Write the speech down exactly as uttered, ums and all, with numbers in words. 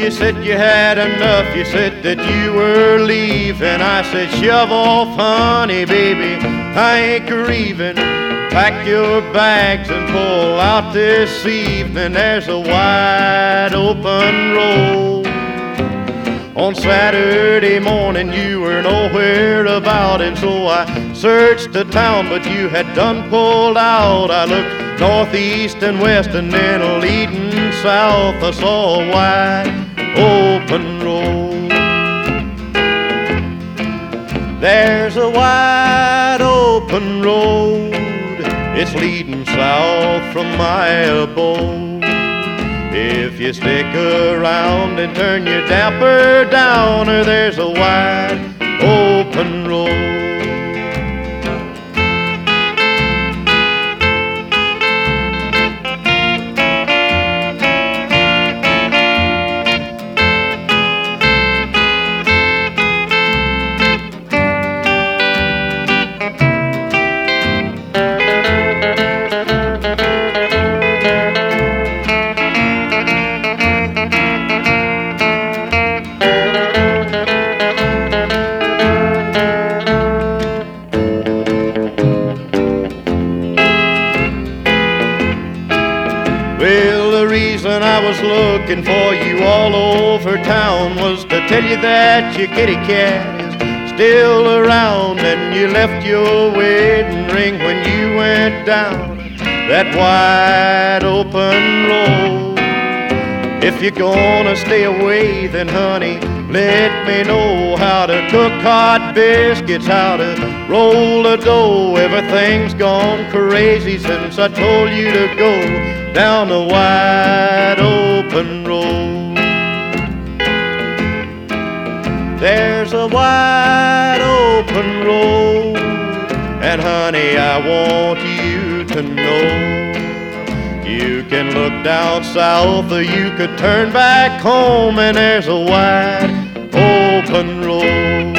you said you had enough, you said that you were leaving. I said, shove off, honey, baby, I ain't grieving. Pack your bags and pull out this evening. There's a wide open road. On Saturday morning you were nowhere about, and so I searched the town, but you had done pulled out. I looked northeast and west and then leading south, I saw a wide open road. There's a wide open road, it's leading south from my abode. If you stick around and turn your damper down, or there's a wide open road. Well, the reason I was looking for you all over town was to tell you that your kitty cat is still around, and you left your wedding ring when you went down that wide open road. If you're gonna stay away, then honey, let me know how to cook hot biscuits, how to roll a dough. Everything's gone crazy since I told you to go down the wide open road. There's a wide open road, and honey, I want you to know, you can look down south or you could turn back home, and there's a wide open road.